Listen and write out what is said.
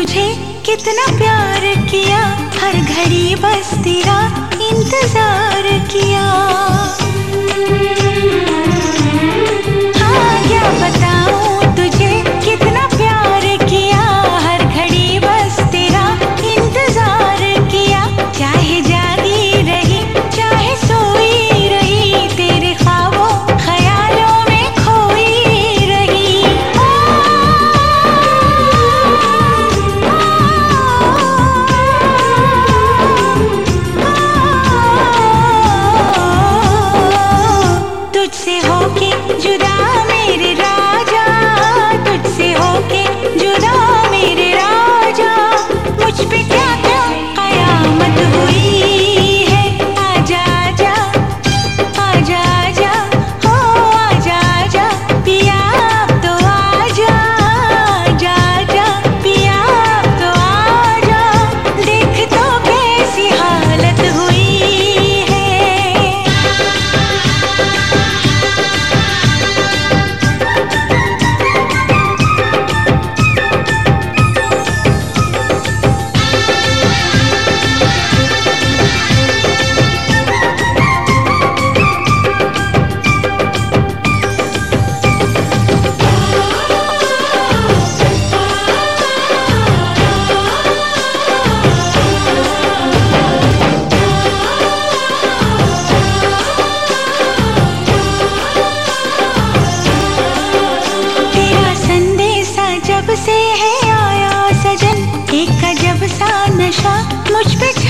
तुझे कितना प्यार किया, हर घड़ी बस तेरा इंतजार किया। हाँ क्या बताऊं तुझे कितना प्यार किया, हर घड़ी बस तेरा इंतजार किया। चाहे जागी रही चाहे सोई रही, तेरे ख्वाबों ख्यालों में खोई रही। तुझसे होके जुदा मेरे राजा, तुझसे होके जुदा मेरे राजा, मुझ पे क्या क्या कयामत हुई है। आजा आजा आजा आजा हो आजा आजा पिया अब तो आजा, आजा आजा पिया अब तो आजा, देख तो कैसी हालत हुई है। तेरा संदेशा जब से है आया सजन, एक अजब सा नशा मुझ पे